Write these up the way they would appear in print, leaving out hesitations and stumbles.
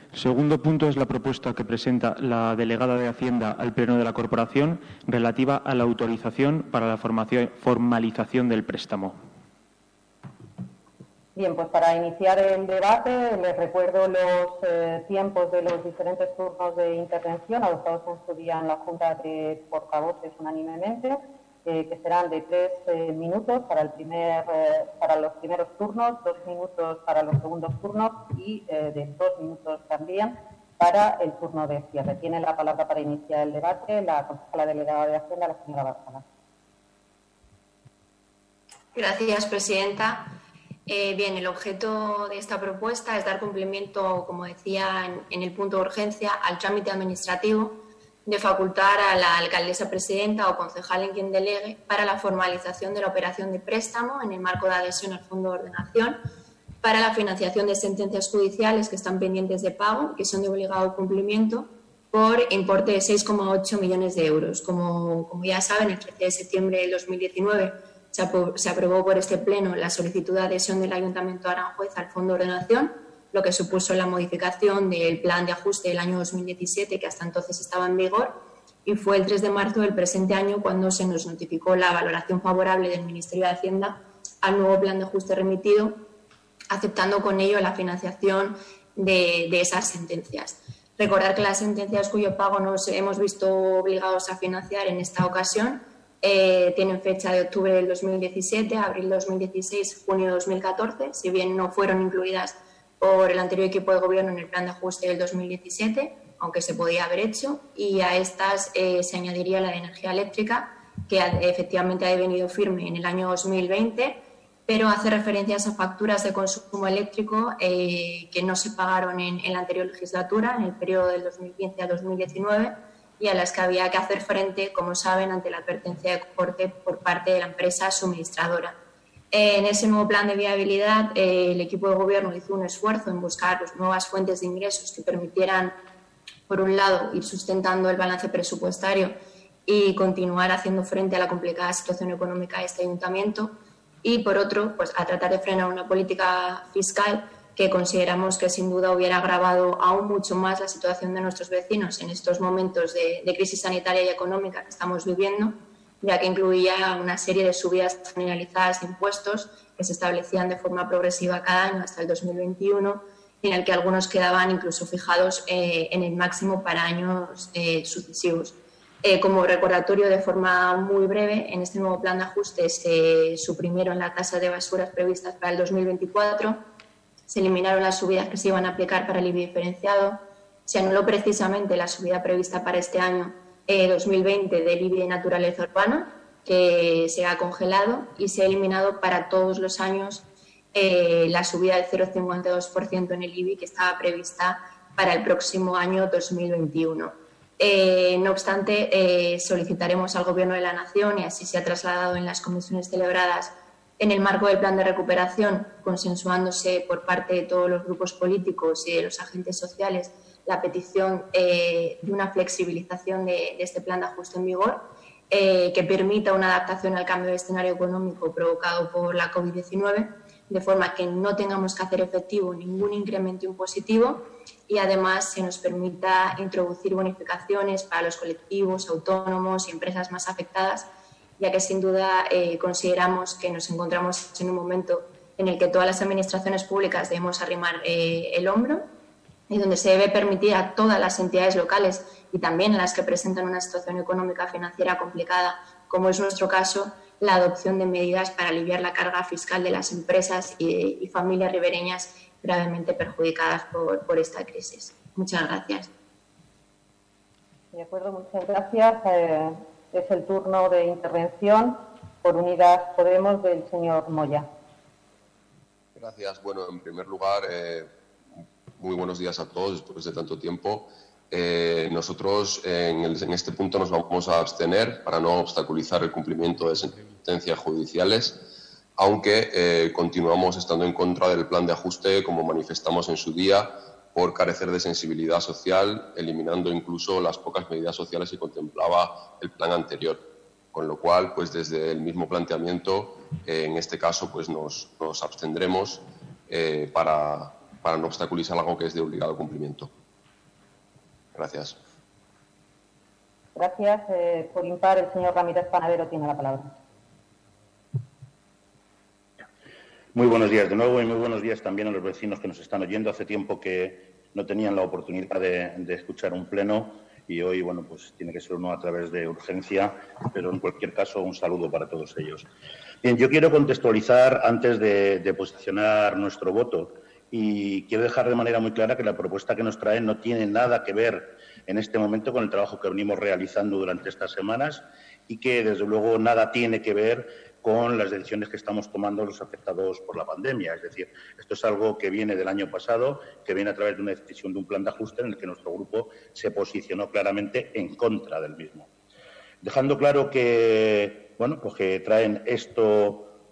Segundo punto es la propuesta que presenta la delegada de Hacienda al Pleno de la Corporación relativa a la autorización para la formalización del préstamo. Bien, pues para iniciar el debate les recuerdo los tiempos de los diferentes turnos de intervención adoptados en su día en la Junta de Portavoces unánimemente, que serán de 3 minutos para los primeros turnos, 2 minutos para los segundos turnos y de 2 minutos también para el turno de cierre. Tiene la palabra para iniciar el debate la concejala delegada de Hacienda, la señora Bárcena. Gracias, presidenta. Bien, el objeto de esta propuesta es dar cumplimiento, como decía en el punto de urgencia, al trámite administrativo de facultar a la alcaldesa presidenta o concejal en quien delegue para la formalización de la operación de préstamo en el marco de adhesión al Fondo de Ordenación para la financiación de sentencias judiciales que están pendientes de pago y que son de obligado cumplimiento por importe de 6,8 millones de euros. Como ya saben, el 13 de septiembre del 2019 se aprobó por este Pleno la solicitud de adhesión del Ayuntamiento de Aranjuez al Fondo de Ordenación, lo que supuso la modificación del plan de ajuste del año 2017, que hasta entonces estaba en vigor, y fue el 3 de marzo del presente año cuando se nos notificó la valoración favorable del Ministerio de Hacienda al nuevo plan de ajuste remitido, aceptando con ello la financiación de esas sentencias. Recordar que las sentencias cuyo pago nos hemos visto obligados a financiar en esta ocasión tienen fecha de octubre del 2017, abril 2016, junio 2014, si bien no fueron incluidas por el anterior equipo de gobierno en el plan de ajuste del 2017, aunque se podía haber hecho, y a estas se añadiría la de energía eléctrica, que efectivamente ha devenido firme en el año 2020, pero hace referencias a facturas de consumo eléctrico que no se pagaron en la anterior legislatura, en el periodo del 2015 a 2019, y a las que había que hacer frente, como saben, ante la advertencia de corte por parte de la empresa suministradora. En ese nuevo plan de viabilidad, el equipo de gobierno hizo un esfuerzo en buscar nuevas fuentes de ingresos que permitieran, por un lado, ir sustentando el balance presupuestario y continuar haciendo frente a la complicada situación económica de este ayuntamiento, y, por otro, pues, a tratar de frenar una política fiscal que consideramos que sin duda hubiera agravado aún mucho más la situación de nuestros vecinos en estos momentos de crisis sanitaria y económica que estamos viviendo, ya que incluía una serie de subidas generalizadas de impuestos que se establecían de forma progresiva cada año hasta el 2021, y en el que algunos quedaban incluso fijados en el máximo para años sucesivos. Como recordatorio, de forma muy breve, en este nuevo plan de ajuste se suprimieron las tasas de basuras previstas para el 2024, se eliminaron las subidas que se iban a aplicar para el IBI diferenciado, se anuló precisamente la subida prevista para este año 2020 del IBI de naturaleza urbana, que se ha congelado, y se ha eliminado para todos los años la subida del 0,52% en el IBI que estaba prevista para el próximo año 2021. No obstante, solicitaremos al Gobierno de la Nación, y así se ha trasladado en las comisiones celebradas en el marco del plan de recuperación, consensuándose por parte de todos los grupos políticos y de los agentes sociales, la petición de una flexibilización de este plan de ajuste en vigor, que permita una adaptación al cambio de escenario económico provocado por la COVID-19, de forma que no tengamos que hacer efectivo ningún incremento impositivo, y además se nos permita introducir bonificaciones para los colectivos, autónomos y empresas más afectadas, ya que sin duda consideramos que nos encontramos en un momento en el que todas las administraciones públicas debemos arrimar el hombro, y donde se debe permitir a todas las entidades locales, y también a las que presentan una situación económica financiera complicada, como es nuestro caso, la adopción de medidas para aliviar la carga fiscal de las empresas y familias ribereñas gravemente perjudicadas por esta crisis. Muchas gracias. De acuerdo, muchas gracias. Es el turno de intervención por Unidas Podemos del señor Moya. Gracias. Bueno, en primer lugar, muy buenos días a todos después de tanto tiempo. Nosotros en este punto nos vamos a abstener para no obstaculizar el cumplimiento de sentencias judiciales, aunque continuamos estando en contra del plan de ajuste, como manifestamos en su día, por carecer de sensibilidad social, eliminando incluso las pocas medidas sociales que contemplaba el plan anterior. Con lo cual, pues desde el mismo planteamiento, en este caso, pues nos abstendremos para no obstaculizar algo que es de obligado cumplimiento. Gracias. Gracias. Por impar, el señor Ramírez Panadero tiene la palabra. Muy buenos días de nuevo y muy buenos días también a los vecinos que nos están oyendo. Hace tiempo que no tenían la oportunidad de escuchar un pleno y hoy, bueno, pues tiene que ser uno a través de urgencia, pero en cualquier caso un saludo para todos ellos. Bien, yo quiero contextualizar antes de posicionar nuestro voto y quiero dejar de manera muy clara que la propuesta que nos traen no tiene nada que ver en este momento con el trabajo que venimos realizando durante estas semanas y que, desde luego, nada tiene que ver con las decisiones que estamos tomando los afectados por la pandemia. Es decir, esto es algo que viene del año pasado, que viene a través de una decisión de un plan de ajuste en el que nuestro grupo se posicionó claramente en contra del mismo. Dejando claro que, bueno, pues que traen esto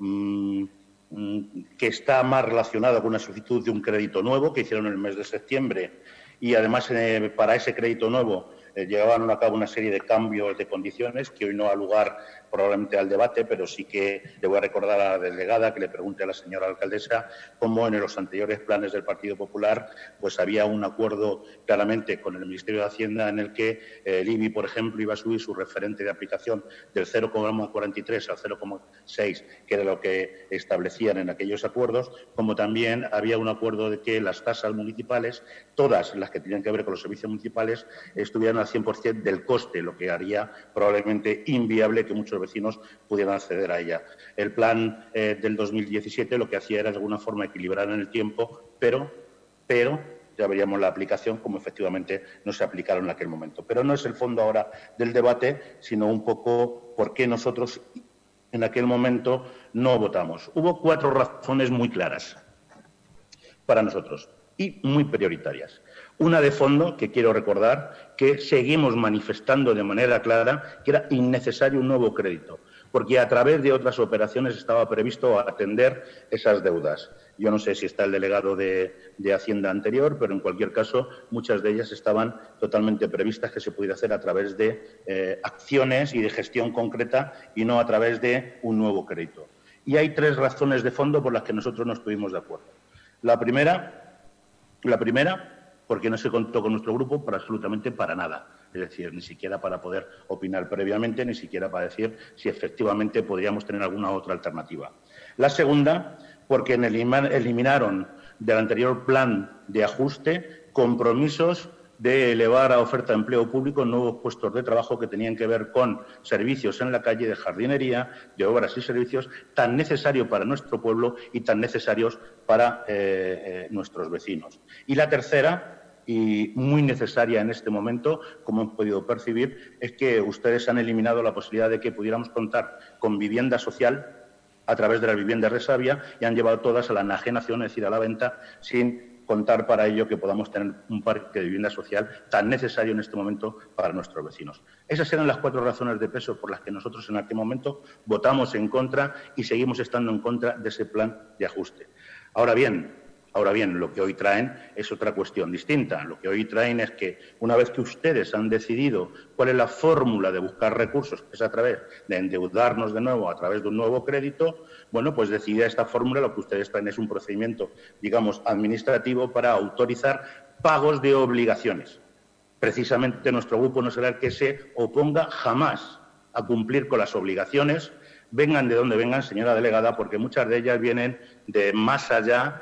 que está más relacionado con una solicitud de un crédito nuevo que hicieron en el mes de septiembre y, además, para ese crédito nuevo llevaban a cabo una serie de cambios de condiciones que hoy no ha lugar probablemente al debate, pero sí que le voy a recordar a la delegada que le pregunte a la señora alcaldesa cómo en los anteriores planes del Partido Popular pues había un acuerdo claramente con el Ministerio de Hacienda en el que el IBI, por ejemplo, iba a subir su referente de aplicación del 0,43 al 0,6, que era lo que establecían en aquellos acuerdos, como también había un acuerdo de que las tasas municipales, todas las que tenían que ver con los servicios municipales, estuvieran al 100% del coste, lo que haría probablemente inviable que muchos vecinos pudieran acceder a ella. El plan del 2017 lo que hacía era de alguna forma equilibrar en el tiempo, pero ya veríamos la aplicación como efectivamente no se aplicaron en aquel momento. Pero no es el fondo ahora del debate, sino un poco por qué nosotros en aquel momento no votamos. Hubo 4 razones muy claras para nosotros y muy prioritarias. Una de fondo, que quiero recordar, que seguimos manifestando de manera clara que era innecesario un nuevo crédito, porque a través de otras operaciones estaba previsto atender esas deudas. Yo no sé si está el delegado de Hacienda anterior, pero en cualquier caso muchas de ellas estaban totalmente previstas que se pudiera hacer a través de acciones y de gestión concreta y no a través de un nuevo crédito. Y hay 3 razones de fondo por las que nosotros no estuvimos de acuerdo. La primera, porque no se contó con nuestro grupo absolutamente para nada. Es decir, ni siquiera para poder opinar previamente, ni siquiera para decir si efectivamente podríamos tener alguna otra alternativa. La segunda, porque eliminaron del anterior plan de ajuste compromisos de elevar a oferta de empleo público nuevos puestos de trabajo que tenían que ver con servicios en la calle, de jardinería, de obras y servicios tan necesarios para nuestro pueblo y tan necesarios para nuestros vecinos. Y la tercera, y muy necesaria en este momento, como hemos podido percibir, es que ustedes han eliminado la posibilidad de que pudiéramos contar con vivienda social a través de las viviendas de Savia y han llevado todas a la enajenación, es decir, a la venta, sin contar para ello que podamos tener un parque de vivienda social tan necesario en este momento para nuestros vecinos. Esas eran las 4 razones de peso por las que nosotros en aquel momento votamos en contra y seguimos estando en contra de ese plan de ajuste. Ahora bien, lo que hoy traen es otra cuestión distinta. Lo que hoy traen es que, una vez que ustedes han decidido cuál es la fórmula de buscar recursos, que es a través de endeudarnos de nuevo a través de un nuevo crédito, bueno, pues decidida esta fórmula, lo que ustedes traen es un procedimiento, digamos, administrativo para autorizar pagos de obligaciones. Precisamente nuestro grupo no será el que se oponga jamás a cumplir con las obligaciones, vengan de donde vengan, señora delegada, porque muchas de ellas vienen de más allá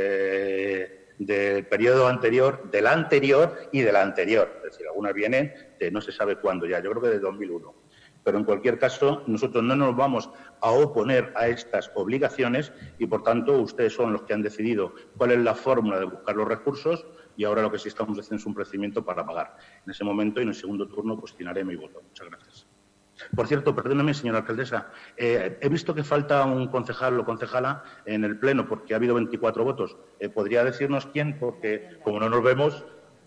del periodo anterior, del anterior y del anterior. Es decir, algunas vienen de no se sabe cuándo ya, yo creo que de 2001. Pero en cualquier caso, nosotros no nos vamos a oponer a estas obligaciones y, por tanto, ustedes son los que han decidido cuál es la fórmula de buscar los recursos y ahora lo que sí estamos haciendo es un procedimiento para pagar. En ese momento y en el segundo turno cuestionaré mi voto. Muchas gracias. Por cierto, perdóneme, señora alcaldesa, he visto que falta un concejal o concejala en el Pleno porque ha habido 24 votos. ¿Podría decirnos quién? Porque, como no nos vemos...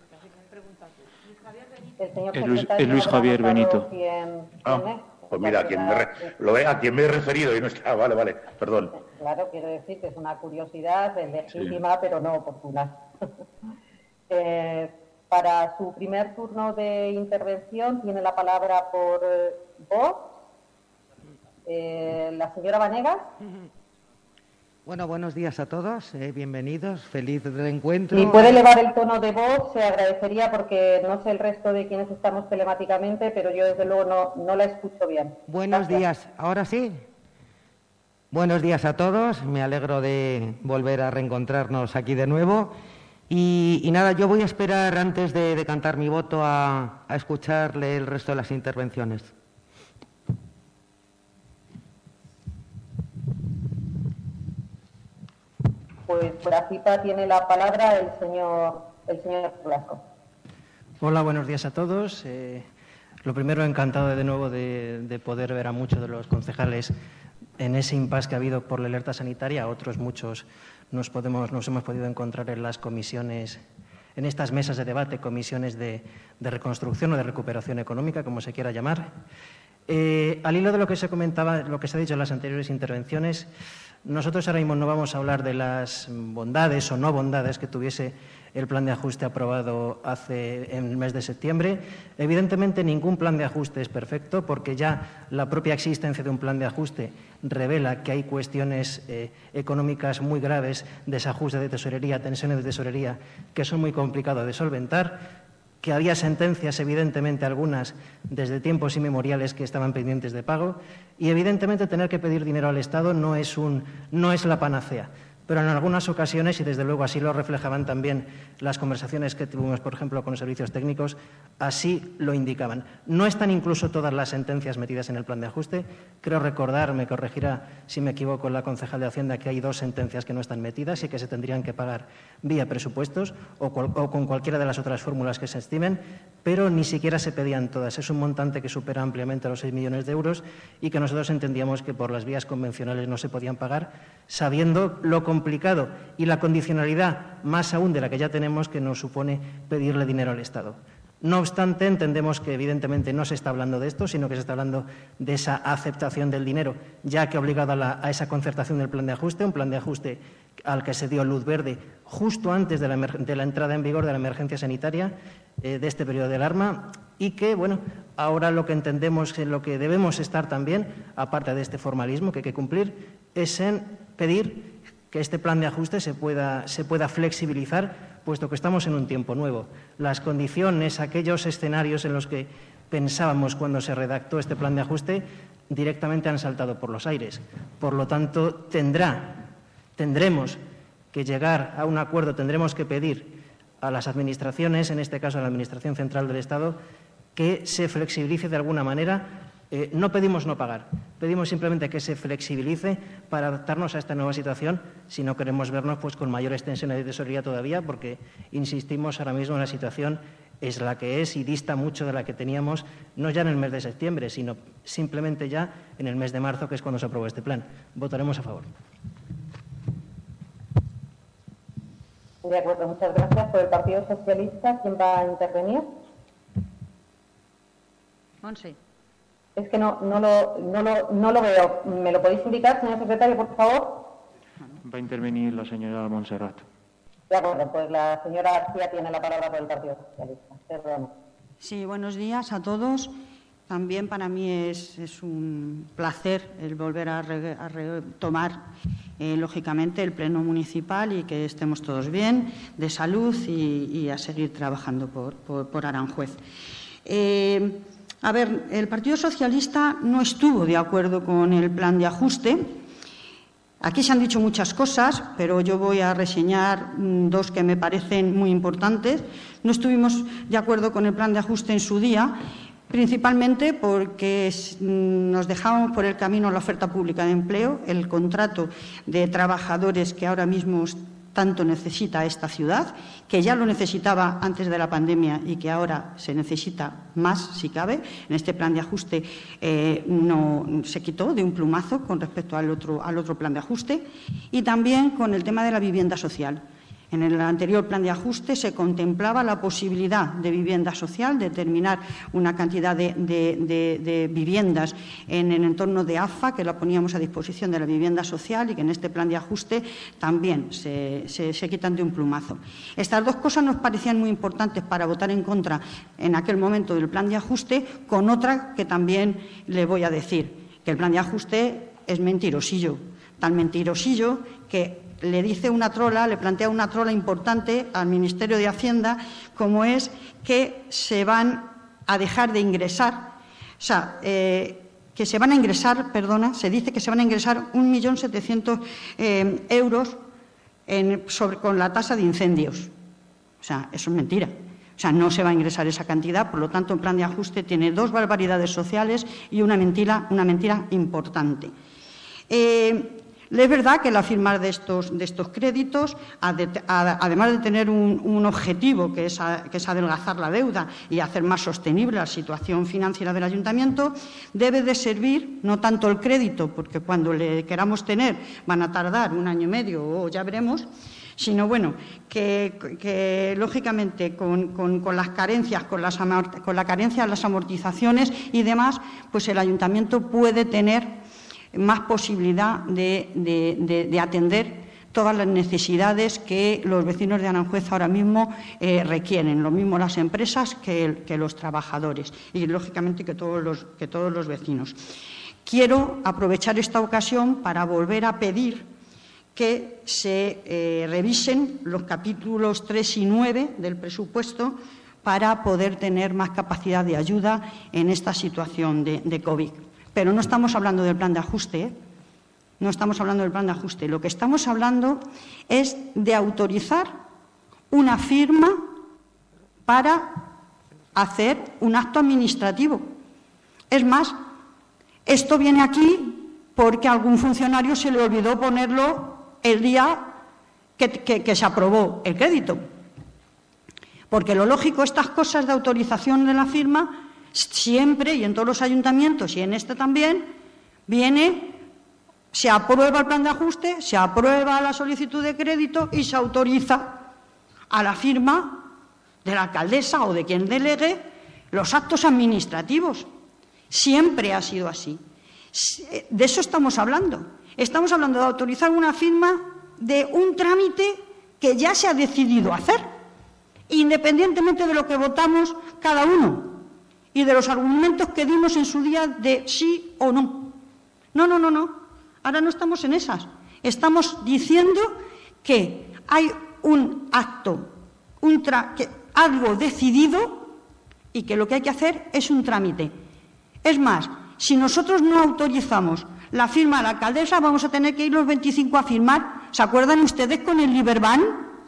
El Luis Javier Benito. Pues mira, a quien me he referido y no está... Vale, perdón. Claro, quiero decir que es una curiosidad legítima, sí, pero no oportuna. Para su primer turno de intervención tiene la palabra por voz la señora Vanegas. Bueno, buenos días a todos, bienvenidos, feliz reencuentro. Si puede elevar el tono de voz, se agradecería porque no sé el resto de quienes estamos telemáticamente, pero yo desde luego no la escucho bien. Buenos días, ¿ahora sí? Buenos días a todos, me alegro de volver a reencontrarnos aquí de nuevo. Y nada, yo voy a esperar antes de decantar mi voto a escucharle el resto de las intervenciones. Pues por la cita tiene la palabra el señor Blasco. Hola, buenos días a todos. Lo primero, encantado de nuevo de poder ver a muchos de los concejales en ese impasse que ha habido por la alerta sanitaria. A otros muchos nos hemos podido encontrar en las comisiones, en estas mesas de debate, comisiones de reconstrucción o de recuperación económica, como se quiera llamar. Al hilo de lo que se comentaba, lo que se ha dicho en las anteriores intervenciones, nosotros ahora mismo no vamos a hablar de las bondades o no bondades que tuviese el plan de ajuste aprobado en el mes de septiembre. Evidentemente, ningún plan de ajuste es perfecto, porque ya la propia existencia de un plan de ajuste revela que hay cuestiones económicas muy graves, desajuste de tesorería, tensiones de tesorería, que son muy complicados de solventar, que había sentencias, evidentemente algunas, desde tiempos inmemoriales que estaban pendientes de pago, y evidentemente tener que pedir dinero al Estado no es la panacea. Pero en algunas ocasiones, y desde luego así lo reflejaban también las conversaciones que tuvimos, por ejemplo, con los servicios técnicos, así lo indicaban. No están incluso todas las sentencias metidas en el plan de ajuste. Creo recordar, me corregirá si me equivoco la concejal de Hacienda, que hay 2 sentencias que no están metidas y que se tendrían que pagar vía presupuestos o con cualquiera de las otras fórmulas que se estimen, pero ni siquiera se pedían todas. Es un montante que supera ampliamente los 6 millones de euros y que nosotros entendíamos que por las vías convencionales no se podían pagar, sabiendo lo complicado y la condicionalidad, más aún de la que ya tenemos, que nos supone pedirle dinero al Estado. No obstante, entendemos que evidentemente no se está hablando de esto, sino que se está hablando de esa aceptación del dinero, ya que ha obligado a esa concertación del plan de ajuste, un plan de ajuste al que se dio luz verde justo antes de la entrada en vigor de la emergencia sanitaria de este periodo de alarma, y que, bueno, ahora lo que entendemos que lo que debemos estar también, aparte de este formalismo que hay que cumplir, es en pedir que este plan de ajuste se pueda flexibilizar, puesto que estamos en un tiempo nuevo. Las condiciones, aquellos escenarios en los que pensábamos cuando se redactó este plan de ajuste, directamente han saltado por los aires. Por lo tanto, tendremos que llegar a un acuerdo, tendremos que pedir a las administraciones, en este caso a la Administración Central del Estado, que se flexibilice de alguna manera. No pedimos no pagar, pedimos simplemente que se flexibilice para adaptarnos a esta nueva situación, si no queremos vernos pues con mayores tensiones de tesorería todavía, porque, insistimos, ahora mismo la situación es la que es y dista mucho de la que teníamos, no ya en el mes de septiembre, sino simplemente ya en el mes de marzo, que es cuando se aprobó este plan. Votaremos a favor. De acuerdo, muchas gracias. Por el Partido Socialista, ¿quién va a intervenir? Monse. Es que no lo veo. ¿Me lo podéis indicar, señor secretario, por favor? Va a intervenir la señora Montserrat. De acuerdo, pues la señora García tiene la palabra por el Partido Socialista. Perdón. Sí, buenos días a todos. También para mí es un placer el volver a retomar, lógicamente, el Pleno Municipal y que estemos todos bien, de salud y a seguir trabajando por Aranjuez. A ver, el Partido Socialista no estuvo de acuerdo con el plan de ajuste. Aquí se han dicho muchas cosas, pero yo voy a reseñar 2 que me parecen muy importantes. No estuvimos de acuerdo con el plan de ajuste en su día, principalmente porque nos dejábamos por el camino la oferta pública de empleo, el contrato de trabajadores que ahora mismo tanto necesita esta ciudad, que ya lo necesitaba antes de la pandemia y que ahora se necesita más, si cabe. En este plan de ajuste no se quitó de un plumazo con respecto al otro plan de ajuste, y también con el tema de la vivienda social. En el anterior plan de ajuste se contemplaba la posibilidad de vivienda social, de determinar una cantidad de viviendas en el entorno de AFA, que la poníamos a disposición de la vivienda social, y que en este plan de ajuste también se quitan de un plumazo. Estas 2 cosas nos parecían muy importantes para votar en contra en aquel momento del plan de ajuste, con otra que también le voy a decir, que el plan de ajuste es mentirosillo, tan mentirosillo, que le dice una trola, le plantea una trola importante al Ministerio de Hacienda, como es que se van a dejar de ingresar, o sea, que se van a ingresar, se dice que se van a ingresar 1.700.000 euros con la tasa de incendios. O sea, eso es mentira. O sea, no se va a ingresar esa cantidad, por lo tanto, el plan de ajuste tiene dos barbaridades sociales y una mentira importante. Es verdad que la firma de estos créditos, además de tener un objetivo que es adelgazar la deuda y hacer más sostenible la situación financiera del ayuntamiento, debe de servir no tanto el crédito, porque cuando le queramos tener van a tardar 1 año y medio o ya veremos, sino bueno, que lógicamente con las carencias, con la carencia de las amortizaciones y demás, pues el ayuntamiento puede tener más posibilidad de atender todas las necesidades que los vecinos de Aranjuez ahora mismo requieren, lo mismo las empresas que los trabajadores y, lógicamente, que todos los vecinos. Quiero aprovechar esta ocasión para volver a pedir que se revisen los capítulos 3 y 9 del presupuesto para poder tener más capacidad de ayuda en esta situación de COVID. Pero no estamos hablando del plan de ajuste, ¿eh? No estamos hablando del plan de ajuste. Lo que estamos hablando es de autorizar una firma para hacer un acto administrativo. Es más, esto viene aquí porque a algún funcionario se le olvidó ponerlo el día que se aprobó el crédito. Porque lo lógico, estas cosas de autorización de la firma, siempre, y en todos los ayuntamientos y en este también, se aprueba el plan de ajuste, se aprueba la solicitud de crédito y se autoriza a la firma de la alcaldesa o de quien delegue los actos administrativos. Siempre ha sido así. De eso estamos hablando. Estamos hablando de autorizar una firma de un trámite que ya se ha decidido hacer, independientemente de lo que votamos cada uno y de los argumentos que dimos en su día de sí o no. No. Ahora no estamos en esas. Estamos diciendo que hay un acto, algo decidido y que lo que hay que hacer es un trámite. Es más, si nosotros no autorizamos la firma de la alcaldesa, vamos a tener que ir los 25 a firmar. ¿Se acuerdan ustedes con el Liberban?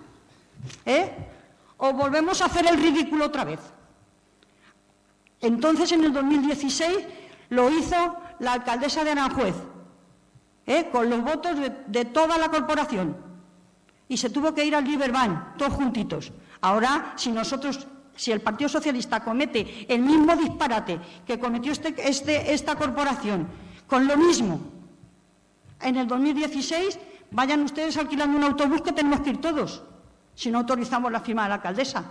¿O volvemos a hacer el ridículo otra vez? Entonces, en el 2016 lo hizo la alcaldesa de Aranjuez, con los votos de toda la corporación. Y se tuvo que ir al Liberban, todos juntitos. Ahora, si el Partido Socialista comete el mismo disparate que cometió esta corporación, con lo mismo, en el 2016, vayan ustedes alquilando un autobús que tenemos que ir todos, si no autorizamos la firma de la alcaldesa.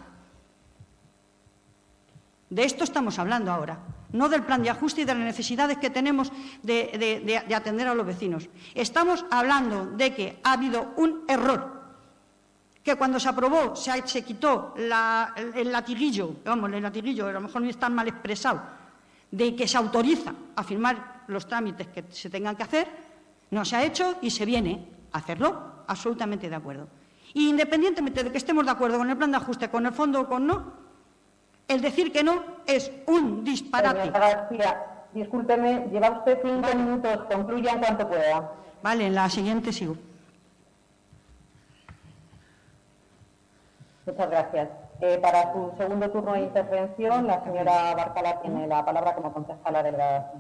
De esto estamos hablando ahora, no del plan de ajuste y de las necesidades que tenemos de atender a los vecinos. Estamos hablando de que ha habido un error, que cuando se aprobó se quitó el latiguillo, a lo mejor no está mal expresado, de que se autoriza a firmar los trámites que se tengan que hacer, no se ha hecho y se viene a hacerlo, absolutamente de acuerdo. Y independientemente de que estemos de acuerdo con el plan de ajuste, con el fondo o con no, el decir que no es un disparate. Señora García, discúlpeme, lleva usted 5 minutos, concluya en cuanto pueda. Vale, en la siguiente sigo. Muchas gracias. Para su segundo turno de intervención, la señora Barcala tiene la palabra como concejala de la...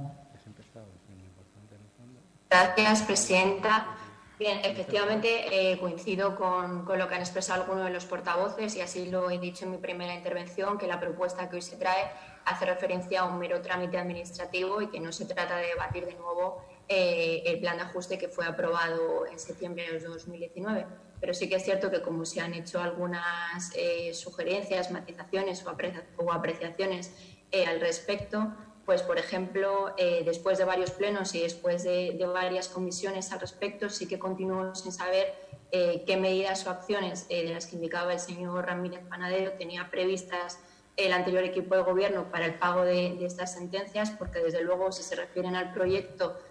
Gracias, presidenta. Bien, efectivamente coincido con lo que han expresado algunos de los portavoces y así lo he dicho en mi primera intervención, que la propuesta que hoy se trae hace referencia a un mero trámite administrativo y que no se trata de debatir de nuevo el plan de ajuste que fue aprobado en septiembre de 2019. Pero sí que es cierto que como se han hecho algunas sugerencias, matizaciones o apreciaciones al respecto, pues, por ejemplo, después de varios plenos y después de varias comisiones al respecto, sí que continúo sin saber qué medidas o acciones de las que indicaba el señor Ramírez Panadero tenía previstas el anterior equipo de gobierno para el pago de estas sentencias, porque, desde luego, si se refieren al proyecto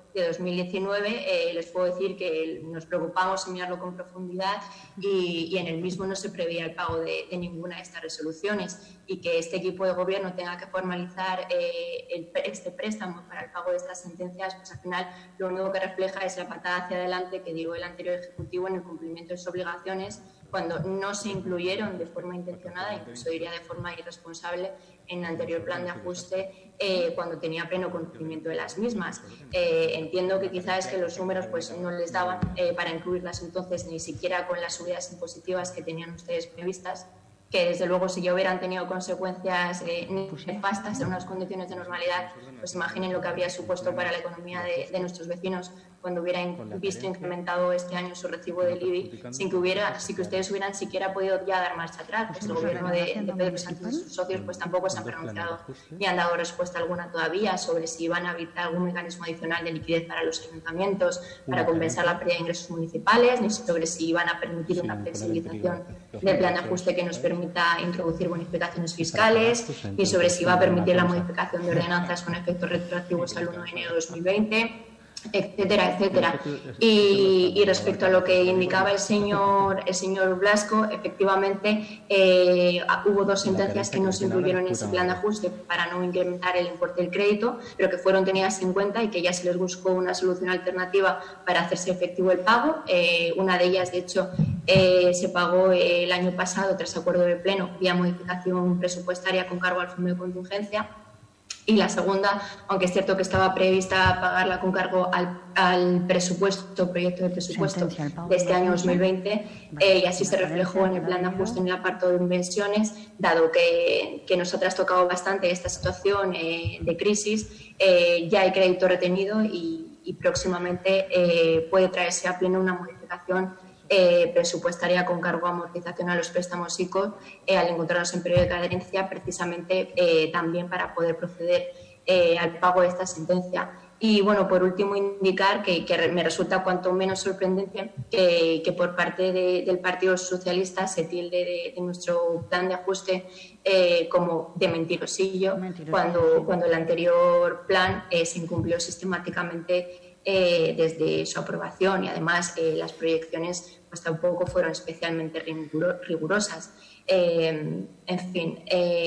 de 2019, les puedo decir que nos preocupamos en mirarlo con profundidad y en el mismo no se preveía el pago de ninguna de estas resoluciones, y que este equipo de gobierno tenga que formalizar este préstamo para el pago de estas sentencias, pues al final lo único que refleja es la patada hacia adelante que dio el anterior Ejecutivo en el cumplimiento de sus obligaciones, cuando no se incluyeron de forma intencionada, incluso diría de forma irresponsable, en el anterior plan de ajuste, cuando tenía pleno conocimiento de las mismas. Entiendo que quizás es que los números pues no les daban para incluirlas entonces ni siquiera con las subidas impositivas que tenían ustedes previstas, que desde luego si ya hubieran tenido consecuencias nefastas en unas condiciones de normalidad, pues imaginen lo que habría supuesto para la economía de nuestros vecinos cuando hubieran visto incrementado este año su recibo del IBI sin que ustedes hubieran siquiera podido ya dar marcha atrás. Pues el gobierno de Pedro Sánchez y sus socios pues tampoco se han pronunciado ni han dado respuesta alguna todavía sobre si van a habilitar algún mecanismo adicional de liquidez para los ayuntamientos para compensar la pérdida de ingresos municipales, ni sobre si van a permitir una flexibilización del plan de ajuste que nos permita introducir bonificaciones fiscales, ni sobre si va a permitir la modificación de ordenanzas con efectos retroactivos al 1 de enero de 2020, etcétera, etcétera. Y respecto a lo que indicaba el señor Blasco, efectivamente hubo dos sentencias que no se incluyeron en ese plan de ajuste para no incrementar el importe del crédito, pero que fueron tenidas en cuenta y que ya se les buscó una solución alternativa para hacerse efectivo el pago. Una de ellas, de hecho, se pagó el año pasado tras acuerdo de pleno vía modificación presupuestaria con cargo al fondo de contingencia. Y la segunda, aunque es cierto que estaba prevista pagarla con cargo al proyecto de presupuesto de este año 2020, y así se reflejó en el plan de ajuste en el apartado de inversiones, dado que nos ha trastocado bastante esta situación de crisis, ya hay crédito retenido y próximamente puede traerse a pleno una modificación presupuestaria con cargo a amortización a los préstamos ICO al encontrarnos en periodo de cadencia, precisamente también para poder proceder al pago de esta sentencia. Y bueno, por último, indicar que me resulta cuanto menos sorprendente que por parte del Partido Socialista se tilde de nuestro plan de ajuste como de mentirosillo. Cuando el anterior plan se incumplió sistemáticamente desde su aprobación, y además las proyecciones pues tampoco fueron especialmente rigurosas. En fin,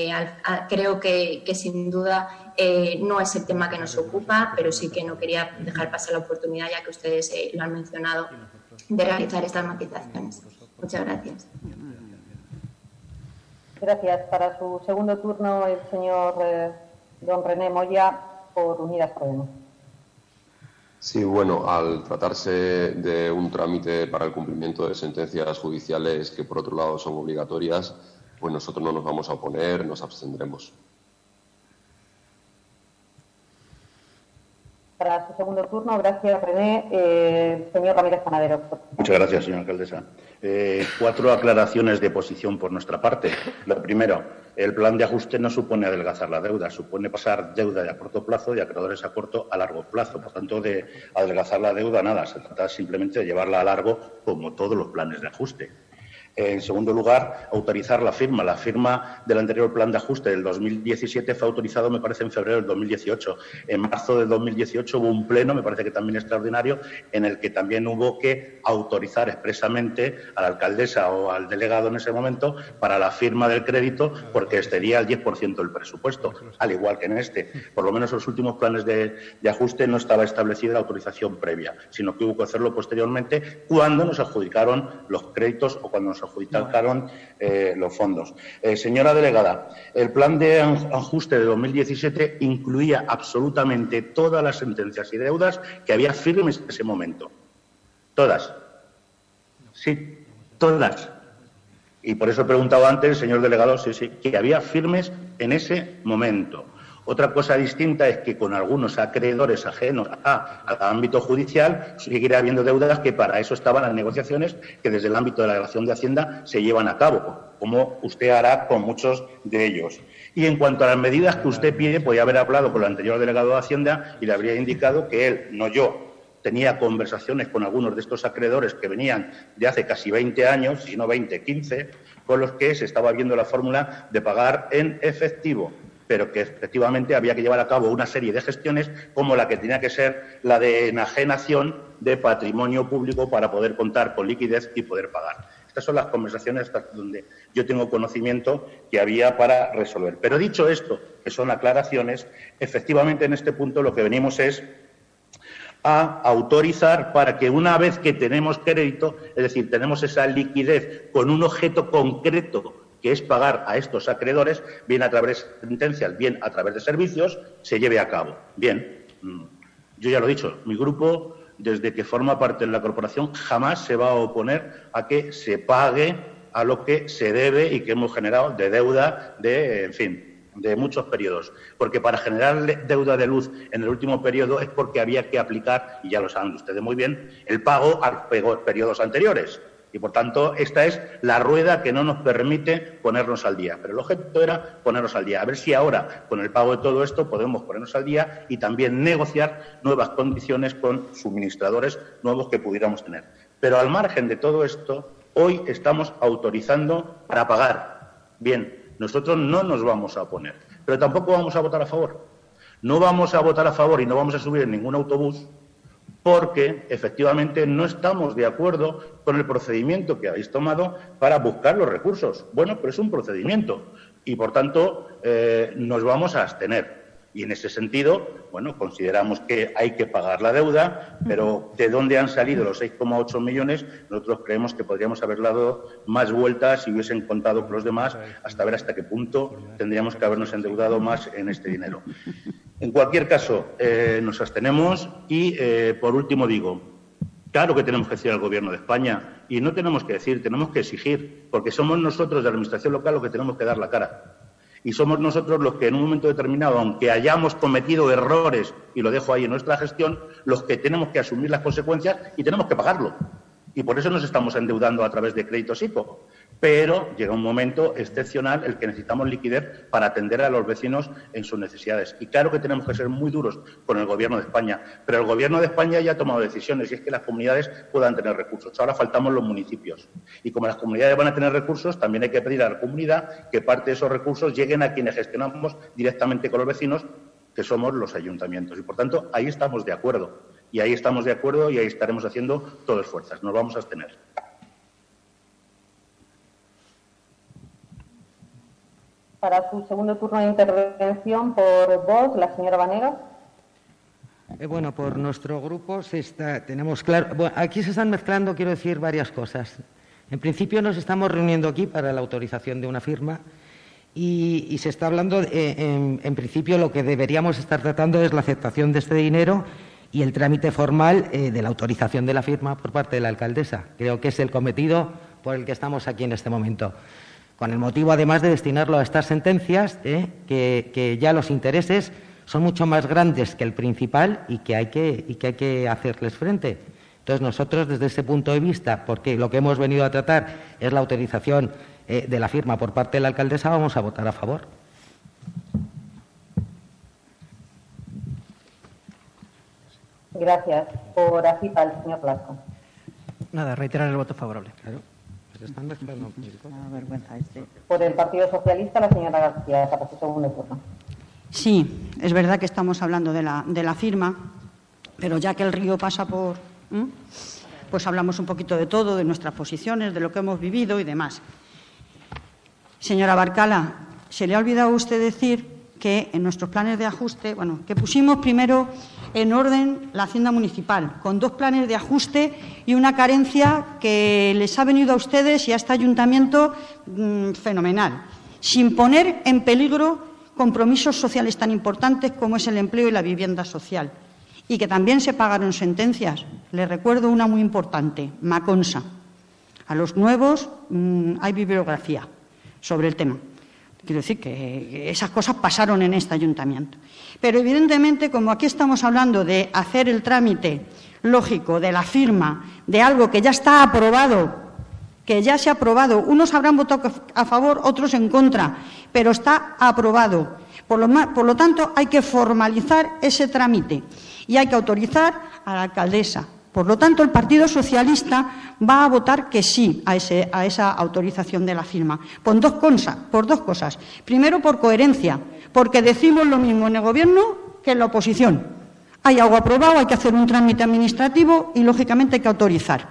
creo que sin duda no es el tema que nos ocupa, pero sí que no quería dejar pasar la oportunidad, ya que ustedes lo han mencionado, de realizar estas matizaciones. Muchas gracias. Gracias. Para su segundo turno, el señor don René Moya, por Unidas Podemos. Sí, bueno, al tratarse de un trámite para el cumplimiento de sentencias judiciales que, por otro lado, son obligatorias, pues nosotros no nos vamos a oponer, nos abstendremos. Para su segundo turno, gracias, René. Señor Ramírez Panadero. Muchas gracias, señora alcaldesa. 4 aclaraciones de posición por nuestra parte. Lo primero, el plan de ajuste no supone adelgazar la deuda, supone pasar deuda de a corto plazo y acreedores a corto a largo plazo. Por tanto, de adelgazar la deuda, nada, se trata simplemente de llevarla a largo como todos los planes de ajuste. En segundo lugar, autorizar la firma. La firma del anterior plan de ajuste del 2017 fue autorizado, me parece, en febrero del 2018. En marzo del 2018 hubo un pleno, me parece que también extraordinario, en el que también hubo que autorizar expresamente a la alcaldesa o al delegado en ese momento para la firma del crédito, porque excedía el 10% del presupuesto, al igual que en este. Por lo menos en los últimos planes de ajuste no estaba establecida la autorización previa, sino que hubo que hacerlo posteriormente cuando nos adjudicaron los créditos o cuando nos adjudicaron los fondos. Señora delegada, el plan de ajuste de 2017 incluía absolutamente todas las sentencias y deudas que había firmes en ese momento. Todas. Sí, todas. Y por eso he preguntado antes, señor delegado, sí, que había firmes en ese momento. Otra cosa distinta es que con algunos acreedores ajenos al ámbito judicial seguirá habiendo deudas que para eso estaban las negociaciones que desde el ámbito de la Delegación de Hacienda se llevan a cabo, como usted hará con muchos de ellos. Y en cuanto a las medidas que usted pide, podía haber hablado con el anterior delegado de Hacienda y le habría indicado que él, no yo, tenía conversaciones con algunos de estos acreedores que venían de hace casi 20 años, si no 20, 15, con los que se estaba viendo la fórmula de pagar en efectivo. pero que efectivamente había que llevar a cabo una serie de gestiones como la que tenía que ser la de enajenación de patrimonio público para poder contar con liquidez y poder pagar. Estas son las conversaciones donde yo tengo conocimiento que había para resolver. Pero dicho esto, que son aclaraciones, efectivamente en este punto lo que venimos es a autorizar para que una vez que tenemos crédito, es decir, tenemos esa liquidez con un objeto concreto que es pagar a estos acreedores, bien a través de sentencias, bien a través de servicios, se lleve a cabo. Bien, yo ya lo he dicho, mi grupo, desde que forma parte de la corporación, jamás se va a oponer a que se pague a lo que se debe y que hemos generado de deuda de, en fin, de muchos periodos. Porque para generar deuda de luz en el último periodo es porque había que aplicar, y ya lo saben ustedes muy bien, el pago a los periodos anteriores. Y, por tanto, esta es la rueda que no nos permite ponernos al día. Pero el objeto era ponernos al día. A ver si ahora, con el pago de todo esto, podemos ponernos al día y también negociar nuevas condiciones con suministradores nuevos que pudiéramos tener. Pero, al margen de todo esto, hoy estamos autorizando para pagar. Bien, nosotros no nos vamos a oponer, pero tampoco vamos a votar a favor. No vamos a votar a favor y no vamos a subir en ningún autobús porque, efectivamente, no estamos de acuerdo con el procedimiento que habéis tomado para buscar los recursos. Bueno, pero es un procedimiento y, por tanto, nos vamos a abstener. Y, en ese sentido, bueno, consideramos que hay que pagar la deuda, pero ¿de dónde han salido los 6,8 millones? Nosotros creemos que podríamos haber dado más vueltas si hubiesen contado con los demás hasta ver hasta qué punto tendríamos que habernos endeudado más en este dinero. En cualquier caso, nos abstenemos y, por último, digo, claro que tenemos que decir al Gobierno de España y no tenemos que decir, tenemos que exigir, porque somos nosotros de la Administración local los que tenemos que dar la cara. Y somos nosotros los que en un momento determinado, aunque hayamos cometido errores, y lo dejo ahí en nuestra gestión, los que tenemos que asumir las consecuencias y tenemos que pagarlo. Y por eso nos estamos endeudando a través de créditos ICO. Pero llega un momento excepcional el que necesitamos liquidez para atender a los vecinos en sus necesidades. Y claro que tenemos que ser muy duros con el Gobierno de España, pero el Gobierno de España ya ha tomado decisiones y es que las comunidades puedan tener recursos. Ahora faltamos los municipios. Y como las comunidades van a tener recursos, también hay que pedir a la comunidad que parte de esos recursos lleguen a quienes gestionamos directamente con los vecinos, que somos los ayuntamientos. Y, por tanto, ahí estamos de acuerdo. Y ahí estamos de acuerdo y ahí estaremos haciendo todo esfuerzos. Nos vamos a abstener. Para su segundo turno de intervención por voz, la señora Vanegas. Bueno, por nuestro grupo tenemos claro. Bueno, aquí se están mezclando, quiero decir, varias cosas. En principio nos estamos reuniendo aquí para la autorización de una firma y se está hablando, en principio lo que deberíamos estar tratando es la aceptación de este dinero y el trámite formal de la autorización de la firma por parte de la alcaldesa. Creo que es el cometido por el que estamos aquí en este momento. Con el motivo, además, de destinarlo a estas sentencias, que ya los intereses son mucho más grandes que el principal y que hay que hacerles frente. Entonces, nosotros, desde ese punto de vista, porque lo que hemos venido a tratar es la autorización de la firma por parte de la alcaldesa, vamos a votar a favor. Gracias. Por ACIPA, el señor Blasco. Nada, reiterar el voto favorable. Claro. Por el Partido Socialista, la señora García, para su segundo turno. Sí, es verdad que estamos hablando de la firma, pero ya que el río pasa por... pues hablamos un poquito de todo, de nuestras posiciones, de lo que hemos vivido y demás. Señora Barcala, se le ha olvidado a usted decir que en nuestros planes de ajuste, bueno, que pusimos primero en orden la Hacienda Municipal, con 2 planes de ajuste y una carencia que les ha venido a ustedes y a este ayuntamiento fenomenal, sin poner en peligro compromisos sociales tan importantes como es el empleo y la vivienda social, y que también se pagaron sentencias. Les recuerdo una muy importante, Maconsa. A los nuevos hay bibliografía sobre el tema. Quiero decir que esas cosas pasaron en este ayuntamiento. Pero, evidentemente, como aquí estamos hablando de hacer el trámite lógico de la firma de algo que ya está aprobado, que ya se ha aprobado, unos habrán votado a favor, otros en contra, pero está aprobado. Por lo tanto, hay que formalizar ese trámite y hay que autorizar a la alcaldesa, Por lo tanto, el Partido Socialista va a votar que sí a esa autorización de la firma, por dos cosas. Primero, por coherencia, porque decimos lo mismo en el Gobierno que en la oposición. Hay algo aprobado, hay que hacer un trámite administrativo y, lógicamente, hay que autorizar.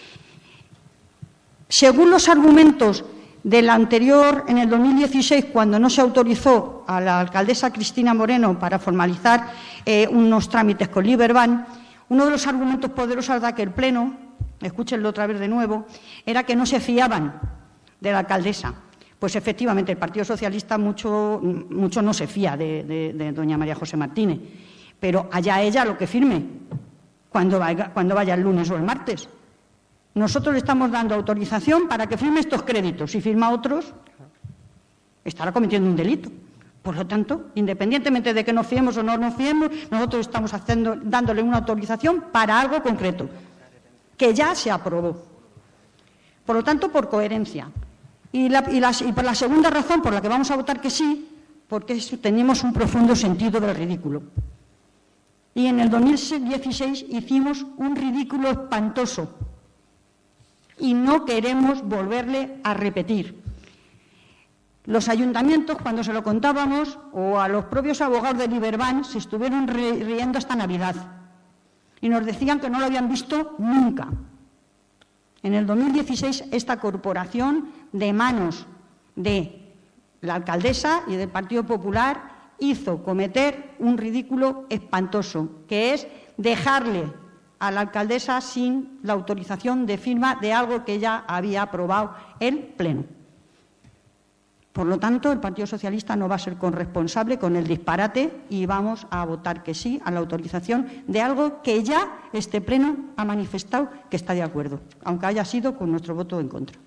Según los argumentos del anterior, en el 2016, cuando no se autorizó a la alcaldesa Cristina Moreno para formalizar unos trámites con Liberbank, uno de los argumentos poderosos de aquel pleno, escúchenlo otra vez de nuevo, era que no se fiaban de la alcaldesa. Pues efectivamente el Partido Socialista mucho no se fía de doña María José Martínez, pero allá ella lo que firme cuando vaya el lunes o el martes. Nosotros le estamos dando autorización para que firme estos créditos. Si firma otros, estará cometiendo un delito. Por lo tanto, independientemente de que nos fiemos o no nos fiemos, nosotros estamos dándole una autorización para algo concreto, que ya se aprobó. Por lo tanto, por coherencia. Y por la segunda razón por la que vamos a votar que sí, porque tenemos un profundo sentido del ridículo. Y en el 2016 hicimos un ridículo espantoso. Y no queremos volverle a repetir. Los ayuntamientos, cuando se lo contábamos, o a los propios abogados de Liberbank, se estuvieron riendo hasta Navidad. Y nos decían que no lo habían visto nunca. En el 2016, esta corporación, de manos de la alcaldesa y del Partido Popular, hizo cometer un ridículo espantoso, que es dejarle a la alcaldesa sin la autorización de firma de algo que ya había aprobado el Pleno. Por lo tanto, el Partido Socialista no va a ser corresponsable con el disparate y vamos a votar que sí a la autorización de algo que ya este Pleno ha manifestado que está de acuerdo, aunque haya sido con nuestro voto en contra.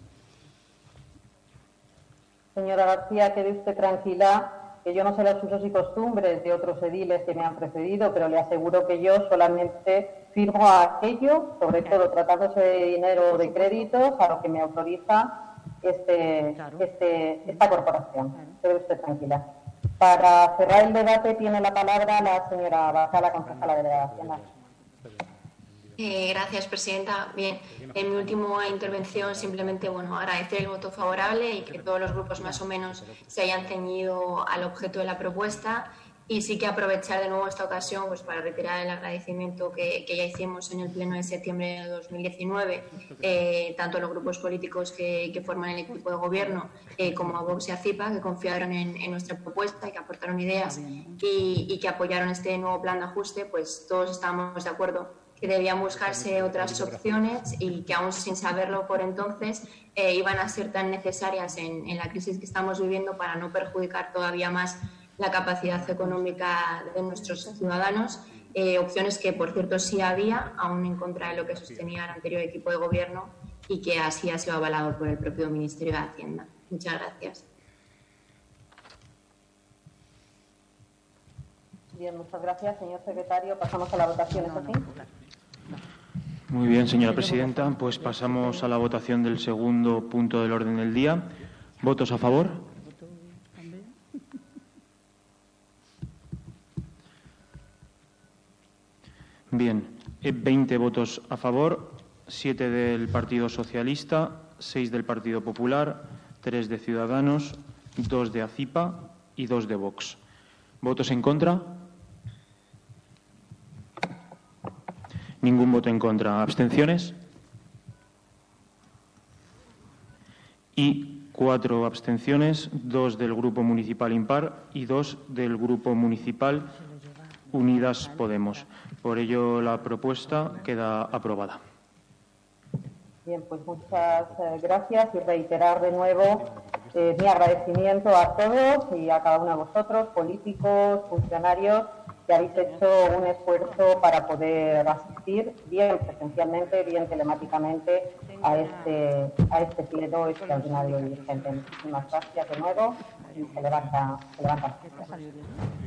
Señora García, quede usted tranquila, que yo no sé los usos y costumbres de otros ediles que me han precedido, pero le aseguro que yo solamente firmo a aquello, sobre todo tratándose de dinero o de créditos, a lo que me autoriza esta corporación. Quede usted tranquila. Para cerrar el debate tiene la palabra la señora Bacala, concejala de Delegación. Gracias, presidenta. Bien, en mi última intervención simplemente agradecer el voto favorable y que todos los grupos más o menos se hayan ceñido al objeto de la propuesta. Y sí que aprovechar de nuevo esta ocasión pues para reiterar el agradecimiento que ya hicimos en el Pleno de septiembre de 2019, tanto los grupos políticos que forman el equipo de gobierno como a Vox y a CIPA, que confiaron en nuestra propuesta y que aportaron ideas y que apoyaron este nuevo plan de ajuste. Pues todos estamos de acuerdo que debían buscarse otras opciones y que aún sin saberlo por entonces iban a ser tan necesarias en la crisis que estamos viviendo para no perjudicar todavía más la capacidad económica de nuestros ciudadanos, opciones que, por cierto, sí había, aún en contra de lo que sostenía el anterior equipo de gobierno y que así ha sido avalado por el propio Ministerio de Hacienda. Muchas gracias. Bien, muchas gracias, señor secretario. Pasamos a la votación, ¿es así? Muy bien, señora presidenta. Pues pasamos a la votación del segundo punto del orden del día. ¿Votos a favor? Bien, 20 votos a favor, 7 del Partido Socialista, 6 del Partido Popular, 3 de Ciudadanos, 2 de ACIPA y 2 de Vox. ¿Votos en contra? Ningún voto en contra. ¿Abstenciones? Y 4 abstenciones, 2 del Grupo Municipal Impar y 2 del Grupo Municipal Unidas Podemos. Por ello, la propuesta queda aprobada. Bien, pues muchas gracias y reiterar de nuevo mi agradecimiento a todos y a cada uno de vosotros, políticos, funcionarios, que habéis hecho un esfuerzo para poder asistir bien presencialmente, bien telemáticamente a este pleno extraordinario y urgente. Muchísimas gracias de nuevo y se levanta.